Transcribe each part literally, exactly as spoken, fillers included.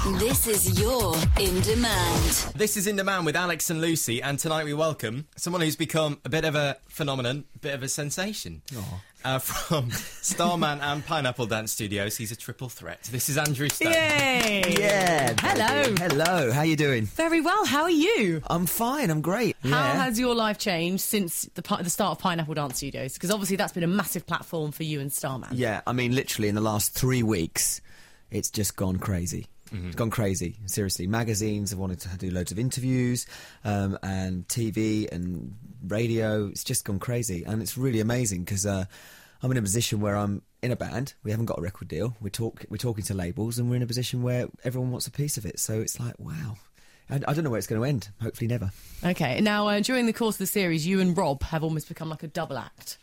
This is your In Demand. This is In Demand with Alex and Lucy, and tonight we welcome someone who's become a bit of a phenomenon, a bit of a sensation. Uh, from Starman and Pineapple Dance Studios, he's a triple threat. This is Andrew Stone. Yay! Yeah. Hello. Baby. Hello. How you doing? Very well. How are you? I'm fine. I'm great. How yeah. has your life changed since the, pi- the start of Pineapple Dance Studios? Because obviously that's been a massive platform for you and Starman. Yeah. I mean, literally in the last three weeks, it's just gone crazy. Mm-hmm. It's gone crazy. Seriously, magazines have wanted to do loads of interviews, um, and T V and radio. It's just gone crazy, and it's really amazing because uh, I'm in a position where I'm in a band. We haven't got a record deal. We're talk we're talking to labels, and we're in a position where everyone wants a piece of it. So it's like, wow. And I don't know where it's going to end. Hopefully never. Okay. Now, uh, during the course of the series, you and Rob have almost become like a double act.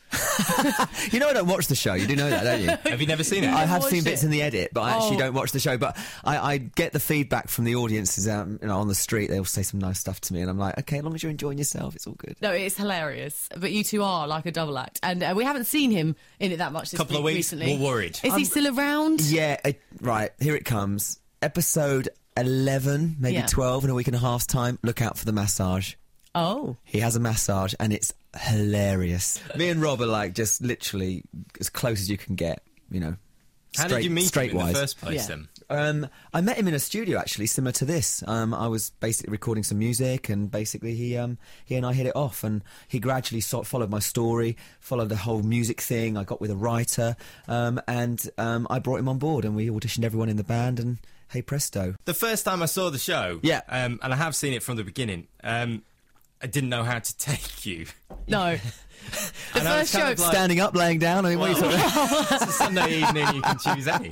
You know I don't watch the show. You do know that, don't you? Have you never seen it? I have watched seen bits it. in the edit, but I actually Oh. don't watch the show. But I, I get the feedback from the audiences um, you know, on the street. They all say some nice stuff to me, and I'm like, okay, as long as you're enjoying yourself, it's all good. No, it's hilarious. But you two are like a double act. And uh, we haven't seen him in it that much this Couple of week weeks, recently. we're worried. Is he still around? Yeah, uh, right, here it comes. Episode eleven, maybe Yeah. twelve in a week and a half's time. Look out for the massage. Oh. He has a massage, and it's hilarious. Me and Rob are like just literally as close as you can get, you know. How straight, did you meet him in straight-wise. the first place, Yeah. then? Um, I met him in a studio, actually, similar to this. Um, I was basically recording some music, and basically he um, he and I hit it off, and he gradually sort of followed my story, followed the whole music thing. I got with a writer, um, and um, I brought him on board, and we auditioned everyone in the band, and hey presto. The first time I saw the show, Yeah. um, and I have seen it from the beginning, um, I didn't know how to take you. No. The And I was first kind show... of like- Standing up, laying down, I mean, what are you talking about? It's a Sunday evening, you can choose any.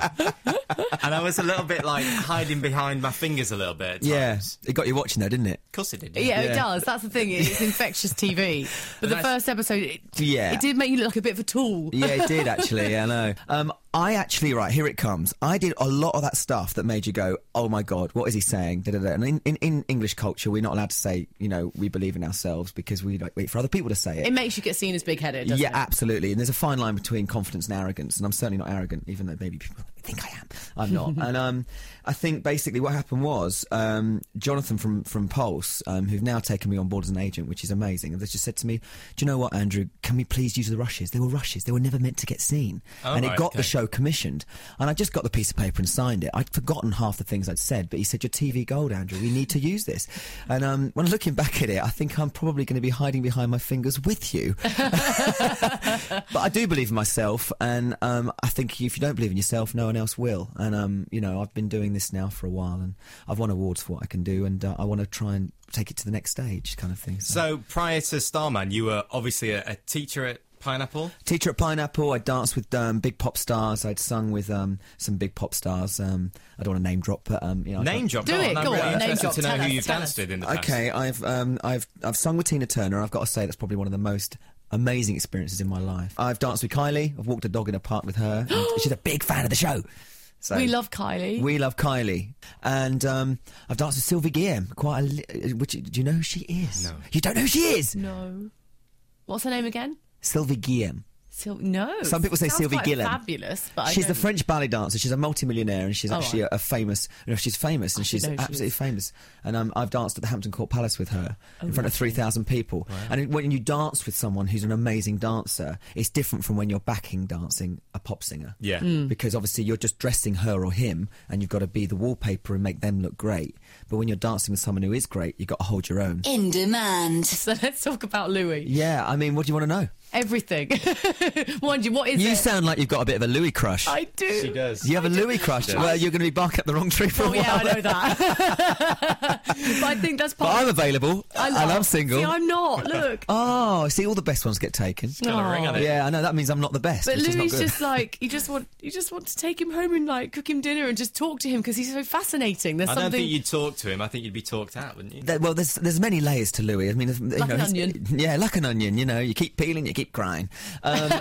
And I was a little bit like hiding behind my fingers a little bit at Yeah, times. it got you watching though, didn't it? Of course it did. Yeah, it Yeah. does. That's the thing. It's infectious T V. But the That's- first episode, it, Yeah. it did make you look like a bit of a tool. Yeah, it did actually. Yeah, I know. Um, I actually, right here it comes. I did a lot of that stuff that made you go, "Oh my god, what is he saying?" Da, da, da. And in, in, in English culture, we're not allowed to say, you know, we believe in ourselves because we like wait for other people to say it. It makes you get seen as big-headed, doesn't Yeah, it? absolutely. And there's a fine line between confidence and arrogance, and I'm certainly not arrogant, even though maybe people think I am. I'm not. And um, I think basically what happened was um, Jonathan from from Pulse, um, who've now taken me on board as an agent, which is amazing. And they just said to me, "Do you know what, Andrew? Can we please use the rushes? They were rushes. They were never meant to get seen." Oh, and it right, got okay. the show commissioned. And I just got the piece of paper and signed it. I'd forgotten half the things I'd said, but he said, "You're T V gold, Andrew. We need to use this." And um, when looking back at it, I think I'm probably going to be hiding behind my fingers with you. But I do believe in myself, and um, I think if you don't believe in yourself, no one else will. And um, you know, I've been doing this now for a while, and I've won awards for what I can do, and uh, I want to try and take it to the next stage, kind of thing. So, So prior to Starman, you were obviously a, a teacher at Pineapple. teacher at Pineapple, I danced with um, big pop stars. I'd sung with um, some big pop stars. Um, I don't want to name drop, but um, you know, Name drop. Do go it, on, I'm go really on, name interested drop, to know tell who us, you've tell danced us. with in the past. Okay, I've um, I've I've sung with Tina Turner. I've got to say that's probably one of the most amazing experiences in my life. I've danced with Kylie. I've walked a dog in a park with her. And she's a big fan of the show. So We love Kylie. we love Kylie, and um, I've danced with Sylvie Guillem. Quite a li- which do you know who she is? No. You don't know who she is? No. What's her name again? Sylvie Guillem. Sil- no. Some people say Sounds Sylvie quite Guillem. Fabulous, but I She's the don't- French ballet dancer. She's a multimillionaire, and she's Oh, actually right. a, a famous. You know, she's famous, and I she's didn't know she absolutely was- famous. And um, I've danced at the Hampton Court Palace with her Oh, in front of three thousand people. And when you dance with someone who's an amazing dancer, it's different from when you're backing dancing a pop singer. Yeah. Hmm. Because obviously you're just dressing her or him, and you've got to be the wallpaper and make them look great. But when you're dancing with someone who is great, you've got to hold your own. In Demand. So let's talk about Louis. Yeah, I mean, what do you want to know? Everything. Mind you, what is You it? sound like you've got a bit of a Louis crush. I do. She does. You have a Louis crush? does. Well, you're going to be barking up the wrong tree for Oh a while. yeah, I know that. But I think that's But part I'm available, I and know. I'm single. See, I'm not. Look. Oh, see, all the best ones get taken. Got a ring on it. Yeah, I know. That means I'm not the best. But which is not Louis good. just like you just want you just want to take him home and like cook him dinner and just talk to him because he's so fascinating. There's I don't something. think you'd talk to him. I think you'd be talked out, wouldn't you? There- well, there's there's many layers to Louis. I mean, you know, an he's- onion. Yeah, like an onion. You know, you keep peeling, you keep keep crying. Um,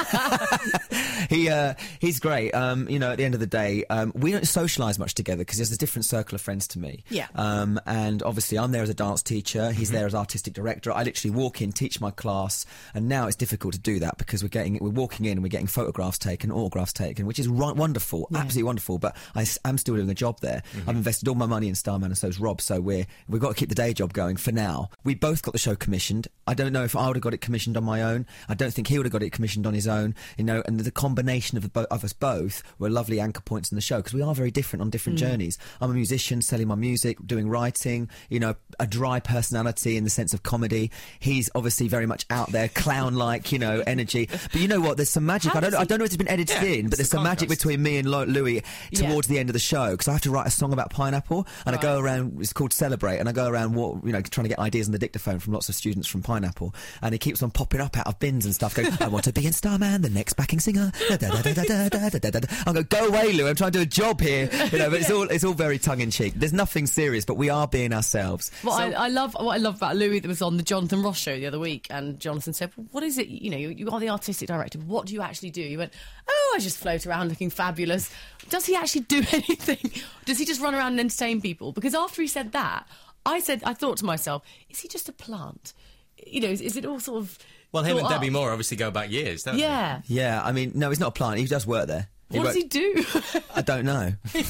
he uh, he's great. Um, you know, at the end of the day, um, we don't socialise much together because there's a different circle of friends to me. Yeah. Um, and obviously, I'm there as a dance teacher. He's Mm-hmm. there as artistic director. I literally walk in, teach my class, and now it's difficult to do that because we're getting we're walking in and we're getting photographs taken, autographs taken, which is ri- wonderful, Yeah. absolutely wonderful. But I, am still doing a job there. Mm-hmm. I've invested all my money in Starman, and so's Rob. So we're we've got to keep the day job going for now. We both got the show commissioned. I don't know if I would have got it commissioned on my own. I don't think he would have got it commissioned on his own. You know, and the combination of, the bo- of us both were lovely anchor points in the show because we are very different on different Mm. journeys. I'm a musician, selling my music, doing writing. You know, a dry personality in the sense of comedy. He's obviously very much out there, clown-like, you know, energy. But you know what? There's some magic. How I don't. does I he- don't know if it's been edited Yeah, in, but it's there's the some magic contrast. between me and Lo- Louis Yeah. towards the end of the show because I have to write a song about pineapple, and I go around. It's called Celebrate, and I go around, wa- you know, trying to get ideas on the dictaphone from lots of students from Pineapple, and he keeps on popping up out of bins and stuff, going, "I want to be in Starman, the next backing singer." Da, da, da, da, da, da, da, da, da, da. I'm going, "Go away, Lou! I'm trying to do a job here." You know, but it's all it's all very tongue in cheek. There's nothing serious, but we are being ourselves. What I, I love, what I love about Louis that was on the Jonathan Ross show the other week, and Jonathan said, well, "What is it? You know, you, you are the artistic director. What do you actually do?" He went, "Oh, I just float around looking fabulous." Does he actually do anything? Does he just run around and entertain people? Because after he said that, I said, I thought to myself, is he just a plant? You know, is, is it all sort of? Well, him and thought Debbie up? Moore obviously go back years, don't Yeah. Yeah, I mean, no, he's not a plant. He does work there. What does work- he do? I don't know. they?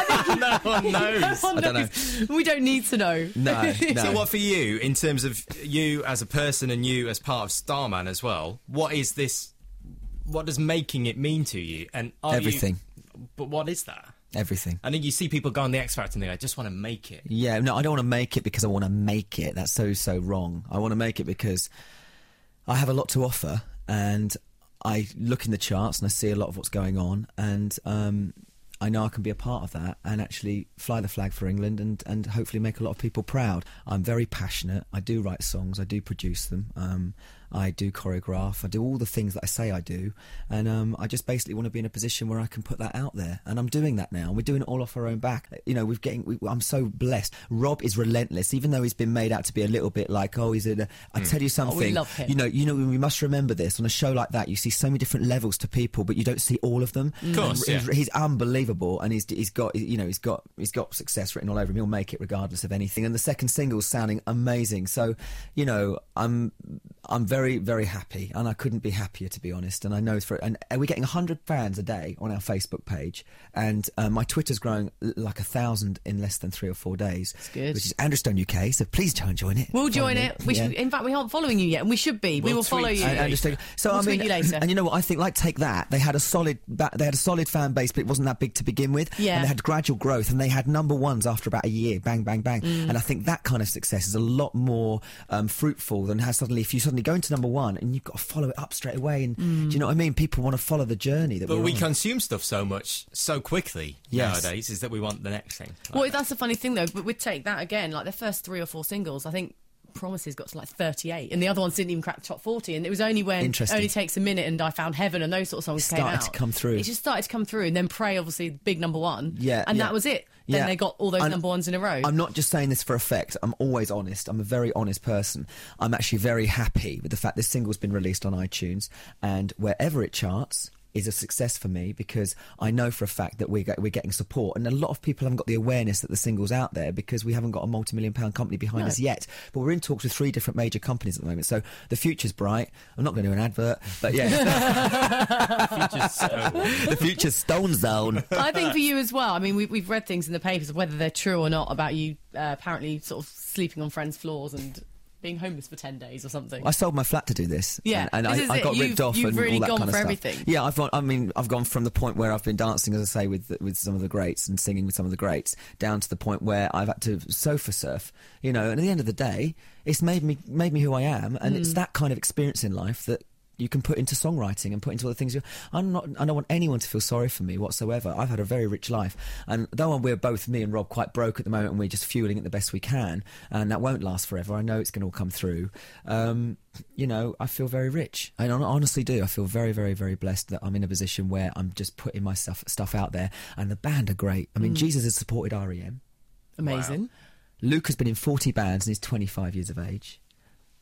No one knows. No one I don't knows. We don't need to know. No, no. So what for you, in terms of you as a person and you as part of Starman as well, what is this, what does making it mean to you? And are you- Everything. but what is that? Everything. I think you see people go on the X Factor and they go, I just want to make it. Yeah, no, I don't want to make it because I want to make it. That's so, so wrong. I want to make it because I have a lot to offer, and I look in the charts and I see a lot of what's going on, and um, I know I can be a part of that and actually fly the flag for England and, and hopefully make a lot of people proud. I'm very passionate. I do write songs. I do produce them. Um, I do choreograph. I do all the things that I say I do. And um, I just basically want to be in a position where I can put that out there. And I'm doing that now. We're doing it all off our own back. You know, we're getting. We, I'm so blessed. Rob is relentless, even though he's been made out to be a little bit like, oh, he's in a. I tell you something. love him. You know, you know, we must remember this on a show like that. You see so many different levels to people, but you don't see all of them. Of course, And yeah. he's unbelievable, and he's he's got you know he's got he's got success written all over him. He'll make it regardless of anything. And the second single's sounding amazing. So, you know, I'm I'm very very happy. And I couldn't be happier, to be honest. And I know for and we're getting one hundred fans a day on our Facebook page, and uh, my Twitter's growing l- like a thousand in less than three or four days. That's good. Which is Andrew Stone U K. So please join join it. We'll Follow join me. it. We Yeah. should, in fact, we aren't following you yet, and we should be. we We'll will follow tweet you. you. And, and just take- so We'll I tweet mean, you later. and you know what? I think like take that. They had a solid, ba- they had a solid fan base, but it wasn't that big to begin with. Yeah. And they had gradual growth, and they had number ones after about a year. Bang, bang, bang. Mm. And I think that kind of success is a lot more um, fruitful than how suddenly if you suddenly go into number one and you've got to follow it up straight away. And Mm. do you know what I mean? People want to follow the journey that But we're we on. consume stuff so much, so quickly Yes. nowadays, is that we want the next thing. Like Well, that. that's the funny thing, though. But we'd take that again, like their first three or four singles, I think Promises got to like thirty-eight, and the other ones didn't even crack the top forty. And it was only when Interesting. Only Takes a Minute and I Found Heaven and those sort of songs It came started out. to come through. It just started to come through, and then Pray, obviously, big number one. Yeah, and yeah. that was it. Then Yeah. they got all those I'm- number ones in a row. I'm not just saying this for effect. I'm always honest. I'm a very honest person. I'm actually very happy with the fact this single's been released on iTunes, and wherever it charts is a success for me because I know for a fact that we're, get, we're getting support, and a lot of people haven't got the awareness that the single's out there because we haven't got a multi-million pound company behind No. us yet. But we're in talks with three different major companies at the moment, so the future's bright. I'm not going to do an advert, but yeah, Future's so- the future's Stone Zone. I think for you as well. I mean, we, we've read things in the papers, whether they're true or not, about you uh, apparently sort of sleeping on friends' floors and being homeless for ten days or something. I sold my flat to do this. Yeah, and, and this I, is I it. got You've- ripped off you've and really all that gone kind of for stuff. everything. Yeah, I've gone. I mean, I've gone from the point where I've been dancing, as I say, with with some of the greats and singing with some of the greats, down to the point where I've had to sofa surf. You know, and at the end of the day, it's made me made me who I am, and Mm. it's that kind of experience in life that you can put into songwriting and put into other things. I'm not. I don't want anyone to feel sorry for me whatsoever. I've had a very rich life, and though we're both, me and Rob, quite broke at the moment, and we're just fueling it the best we can, and that won't last forever. I know it's going to all come through. Um, you know, I feel very rich. I hon- honestly do. I feel very, very, very blessed that I'm in a position where I'm just putting my stuff stuff out there, and the band are great. I mean, Jesus has supported R E M. Amazing. Luke has been in forty bands and he's twenty-five years of age.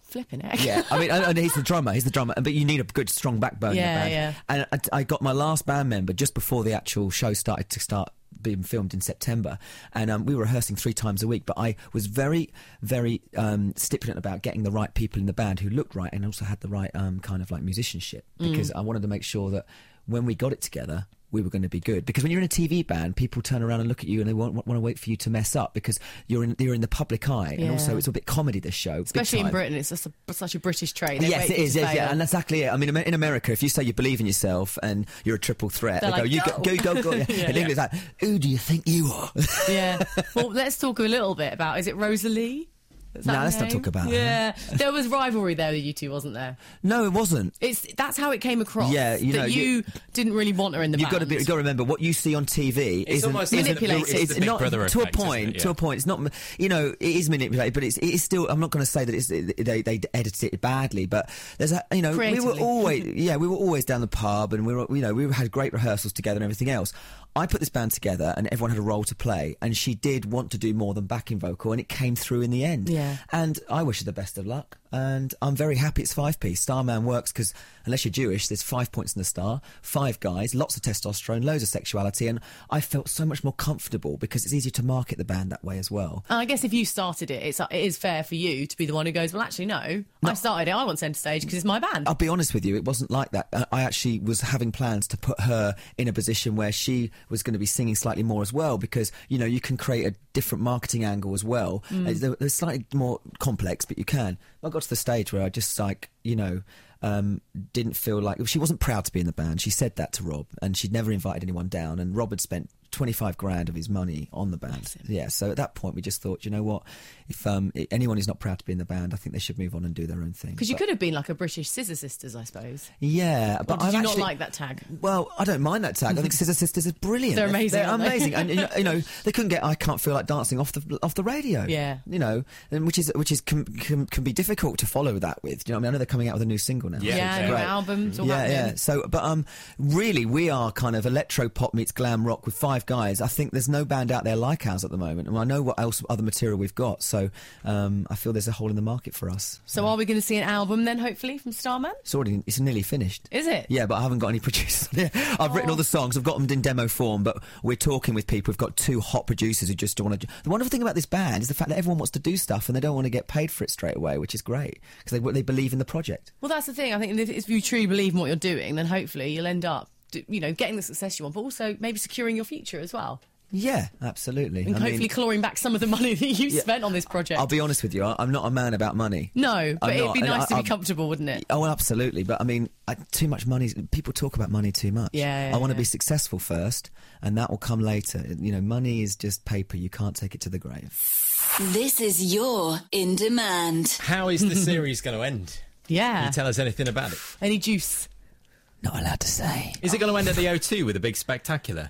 Flipping it. Yeah, I mean, and and he's the drummer. He's the drummer, but you need a good, strong backbone in Yeah, a band. yeah. And I, I got my last band member just before the actual show started to start being filmed in September, and um, we were rehearsing three times a week. But I was very, very um, stipulant about getting the right people in the band who looked right and also had the right um, kind of like musicianship, because I wanted to make sure that when we got it together, we were going to be good. Because when you're in a T V band, people turn around and look at you and they want, want to wait for you to mess up, because you're in you're in the public eye. Yeah. And also it's a bit comedy, this show. big Especially in time. Britain, it's just a, such a British trait. They Yes, wait it is. to Yes, yeah, fail. and that's exactly it. I mean, in America, if you say you believe in yourself and you're a triple threat, They're they go, like, "You go." go, go, go, go." Yeah. Yeah. In England, it's like, "Who do you think you are?" Yeah. Well, let's talk a little bit about, is it Rosalie? Is that No, her let's not name? talk about her. Yeah. There was rivalry there with you two, wasn't there? No, it wasn't. It's That's how it came across. Yeah, you that know, you, you- didn't really want her in the You've got band. to be, you've got to remember what you see on T V. It's isn't- almost isn't- Manipulated. It's, It's the Big not Brother to a effect, isn't point. it? To Yeah. a point, it's not. You know, it is manipulated, but it's it's still. I'm not going to say that it's they they edited it badly, but there's a you know we were Creatively. always yeah we were always down the pub, and we were you know we had great rehearsals together and everything else. I put this band together and everyone had a role to play, and she did want to do more than backing vocal, and it came through in the end. Yeah. And I wish her the best of luck, and I'm very happy it's five piece. Starman works because unless you're Jewish, there's five points in the star, five guys, lots of testosterone, loads of sexuality, and I felt so much more comfortable because it's easier to market the band that way as well. And I guess if you started it, it's, it is fair for you to be the one who goes, well, actually, no, I started it, I want centre stage because it's my band. I'll be honest with you, it wasn't like that. I I actually was having plans to put her in a position where she was going to be singing slightly more as well, because, you know, you can create a different marketing angle as well. Mm. Uh, they're- They're slightly more complex, but you can. I got to the stage where I just, like, you know, um, didn't feel like... She wasn't proud to be in the band. She said that to Rob, and she'd never invited anyone down, and Rob had spent twenty-five grand of his money on the band. Yeah, so at that point we just thought, you know what, if um, i- anyone who's not proud to be in the band, I think they should move on and do their own thing. Because you But- could have been like a British Scissor Sisters, I suppose. Yeah, Or but did I've you actually, not like that tag? Well, I don't mind that tag. I think Scissor Sisters is brilliant. They're amazing, They're aren't they? amazing, and you know, you know, they couldn't get "I Can't Feel Like Dancing" off the off the radio. Yeah. you know, and which is which is can, can, can be difficult to follow that with. You know, what I mean, I know they're coming out with a new single now. Yeah, so Yeah, it's new great. albums, all yeah, happening. yeah. So, but um, really, we are kind of electro pop meets glam rock with five guys. I think there's no band out there like ours at the moment, and I know what else other material we've got. So, um, I feel there's a hole in the market for us. So are we going to see an album then, hopefully, from Starman? It's already, it's nearly finished. Is it? Yeah, but I haven't got any producers. Yeah, I've written all the songs. I've got them in demo form, but we're talking with people. We've got two hot producers who just want to. The wonderful thing about this band is the fact that everyone wants to do stuff and they don't want to get paid for it straight away, which is great because they they believe in the project. Well, that's the thing. I think if, if you truly believe in what you're doing, then hopefully you'll end up, do- you know, getting the success you want, but also maybe securing your future as well. Yeah, absolutely. And I hopefully mean, clawing back some of the money that you Yeah. spent on this project. I'll be honest with you. I- I'm not a man about money. no, but I'm it'd not, be and nice I- to be I'm- comfortable, wouldn't it? Oh, well, absolutely. But I mean, I, too much money. People talk about money too much. Yeah, yeah, I want to yeah. be successful first, and that will come later. You know, money is just paper. You can't take it to the grave. This is your In Demand. How is the series going to end? Can Yeah. you tell us anything about it? Any juice? Not allowed to say. Is it going to end at the O two with a big spectacular?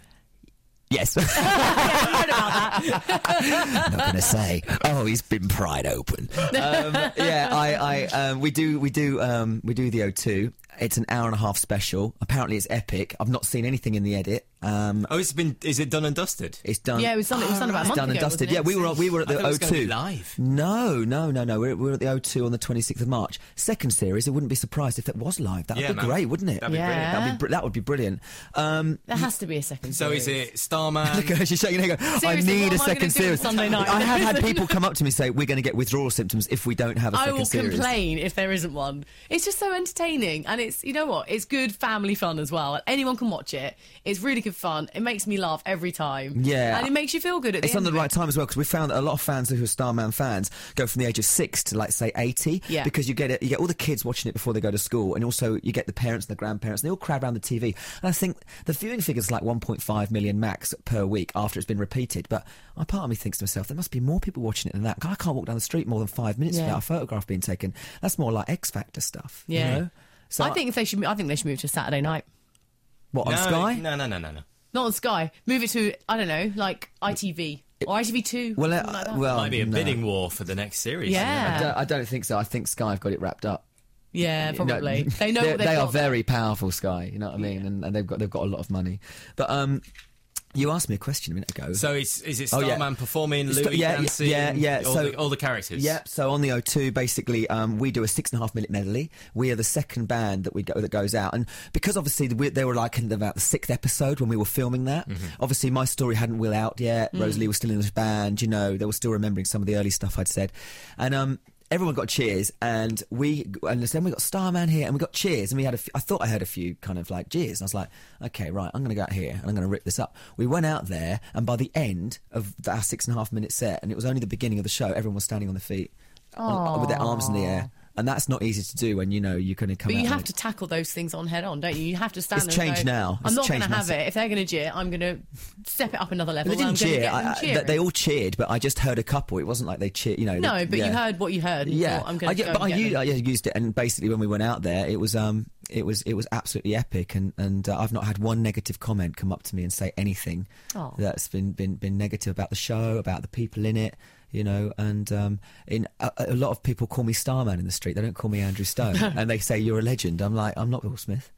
Yes. Not going to say. Oh, he's been pried open. Um, yeah, I, I, um, we do, we do, um, we do the O two. It's an hour and a half special. Apparently, it's epic. I've not seen anything in the edit. Um, Oh, it's been. Is it done and dusted? it's done. Yeah, it was done- it was done about a It's month done and ago, dusted. wasn't it? Yeah, we were we were at I the thought it O was gonna be two live. No, no, no, no. We're, we're at the O two on the twenty-sixth of March. Second series. I wouldn't be surprised if that was live. That would Yeah, be man. great, wouldn't it? That'd be Yeah. brilliant. That'd be br- that would be brilliant. Um, There has to be a second So is series. it Starman? Look at her, she's shaking her head. going, I Seriously, need what a am I gonna second do on series. Sunday night? I have had people come up to me and say we're going to get withdrawal symptoms if we don't have a I second will series. complain if there isn't one. It's just so entertaining, and it's, you know what, it's good family fun as well. Anyone can watch it. It's really good fun. It makes me laugh every time. Yeah. And it makes you feel good at the It's end on the of it. right time as well because we found that a lot of fans who are Starman fans go from the age of six to like say eighty. Yeah. Because you get it, you get all the kids watching it before they go to school, and also you get the parents and the grandparents. And they all crowd around the T V. And I think the viewing figures like one point five million max per week after it's been repeated. But a part of me thinks to myself, there must be more people watching it than that. I can't walk down the street more than five minutes Yeah. without a photograph being taken. That's more like X Factor stuff. you Yeah. know? So I think if they should. I think they should move to Saturday night. what on no, Sky? No, no, no, no, no. Not on Sky. Move it to, I don't know, like I T V or I T V two. Well, uh, something like that. well, Might be a no. bidding war for the next series. Yeah. I don't, I don't think so. I think Sky have got it wrapped up. yeah, You know, probably. they know they're- what they've they are got there. very powerful, Sky. You know what I mean? And, and they've got they've got a lot of money. But um, You asked me a question a minute ago. So it's, is it Oh, yeah. Starman performing, It's- Louis yeah, dancing, yeah, yeah, all, so- the, all the characters? Yep. So on the O two, basically, um, we do a six and a half minute medley. We are the second band that we go that goes out, and because obviously we, they were like in about the sixth episode when we were filming that. Mm-hmm. Obviously, my story hadn't will out yet. Rosalie was still in the band. You know, they were still remembering some of the early stuff I'd said, and um. Everyone got cheers, and we and then we got Starman here, and we got cheers, and we had a few, I thought I heard a few kind of like cheers, and I was like, okay, right, I'm going to go out here and I'm going to rip this up. We went out there, and by the end of our six and a half minute set, and it was only the beginning of the show, everyone was standing on their feet on, with their arms in the air. And that's not easy to do when you know you're going to come But out. you have and- to tackle those things on head on, don't you? You have to stand It's there and changed go, now. I'm It's not going to changed have massive. it. If they're going to jeer, I'm going to step it up another level. They didn't I'm gonna cheer. get them I, I, cheering. they all cheered, but I just heard a couple. It wasn't like they cheered, you know. No, they- but yeah. you heard what you heard. And Yeah, thought, I'm going I, to yeah, go but I and get used, them. I used it, and basically when we went out there, it was um, it was it was absolutely epic, and and uh, I've not had one negative comment come up to me and say anything Oh. that's been been been negative about the show, about the people in it. You know, and um, in a, a lot of people call me Starman in the street. They don't call me Andrew Stone, and they say you're a legend. I'm like, I'm not Will Smith.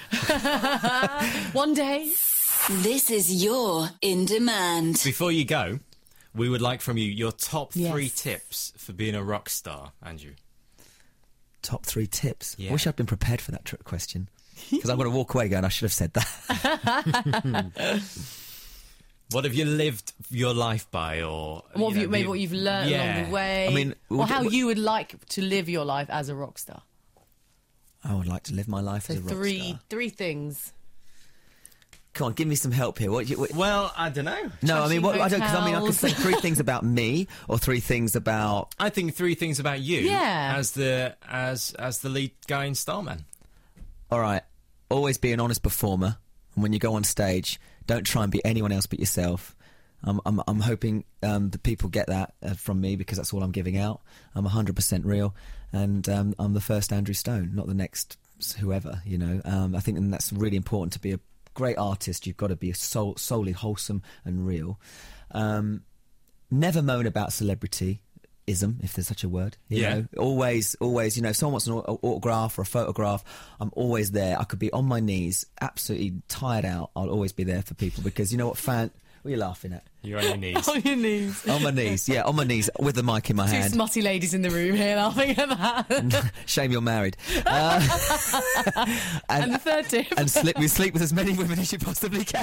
One day. This is your In Demand. Before you go, we would like from you your top Yes. three tips for being a rock star, Andrew. Top three tips. Yeah. I wish I'd been prepared for that tr- question because I'm going to walk away going, I should have said that. What have you lived your life by, or What have know, you, maybe the- what you've learned yeah. along the way. I mean, or would- how would- you would like to live your life as a rock star. I would like to live my life So as a rock three, star. three things. Come on, give me some help here. What? You, what Well, I don't know. no, I mean, what, Trashy I don't. Because I mean, I could hotels. say three things about me, or three things about. I think three things about you Yeah. as the as as the lead guy in Starman. All right, always be an honest performer, and when you go on stage, don't try and be anyone else but yourself. I'm, I'm, I'm hoping um, the people get that uh, from me because that's all I'm giving out. I'm one hundred percent real, and um, I'm the first Andrew Stone, not the next whoever. You know, um, I think and that's really important to be a great artist. You've got to be soul, solely wholesome and real. Um, never moan about celebrityism, if there's such a word. You Yeah. know? Always, always, you know, if someone wants an au- autograph or a photograph, I'm always there. I could be on my knees, absolutely tired out. I'll always be there for people because you know what, fan. What are you laughing at? You're on your knees. On your knees. On my knees, yeah, on my knees with the mic in my Two hand. smutty ladies in the room here laughing at that. Shame you're married. Uh, and, And the third tip. and sleep, we sleep with as many women as you possibly can.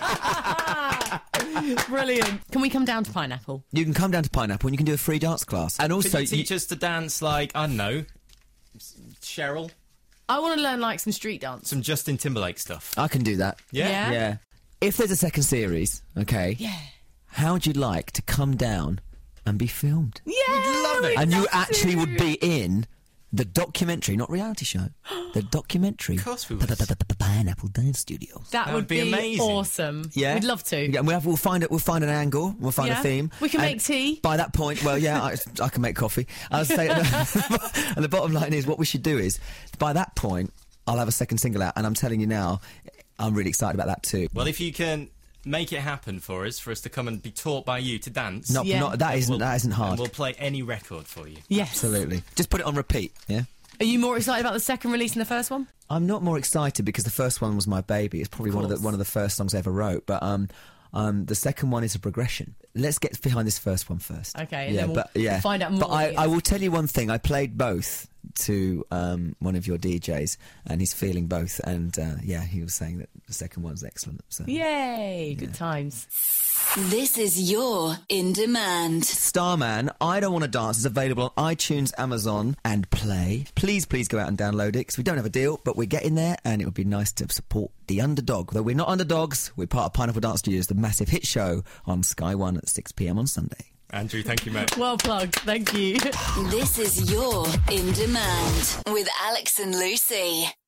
Brilliant. Can we come down to Pineapple? You can come down to Pineapple and you can do a free dance class. And also, Could you you- teach us to dance like, I don't know, Cheryl? I want to learn like some street dance. Some Justin Timberlake stuff. I can do that. Yeah? Yeah. Yeah. If there's a second series, okay, Yeah. how would you like to come down and be filmed? Yeah. love it. we'd And you love actually to. would be in the documentary, not reality show, the documentary. Of course we would. Pineapple Dance Studios. That, That would would be amazing. awesome. Yeah, We'd love to. Yeah, we'll, have, we'll find it. We'll find an angle. We'll find Yeah. a theme. We can And make tea. By that point, well, yeah, I, I can make coffee. I was saying, and the bottom line is, what we should do is, by that point, I'll have a second single out, and I'm telling you now, I'm really excited about that too. Well, if you can make it happen for us, for us to come and be taught by you to dance. Not, Yeah. not that then isn't we'll- that isn't then hard. We'll play any record for you. Yes. Absolutely. Just put it on repeat. Yeah. Are you more excited about the second release than the first one? I'm not more excited because the first one was my baby. It's probably one of the course. one of the first songs I ever wrote. But um, um, the second one is a progression. Let's get behind this first one first. Okay, and yeah, then we'll but yeah, find out more But I, when you I get- will tell you one thing. I played both to um, one of your D Js, and he's feeling both. And uh, yeah, he was saying that the second one's excellent. So. Yay. Good times. This is your In Demand. Starman, I Don't Want to Dance is available on iTunes, Amazon, and Play. Please, please go out and download it because we don't have a deal, but we're getting there, and it would be nice to support the underdog. Though we're not underdogs, we're part of Pineapple Dance Studios, the massive hit show on Sky One at six p m on Sunday. Andrew, thank you, mate. Well plugged. Thank you. This is your In Demand with Alex and Lucy.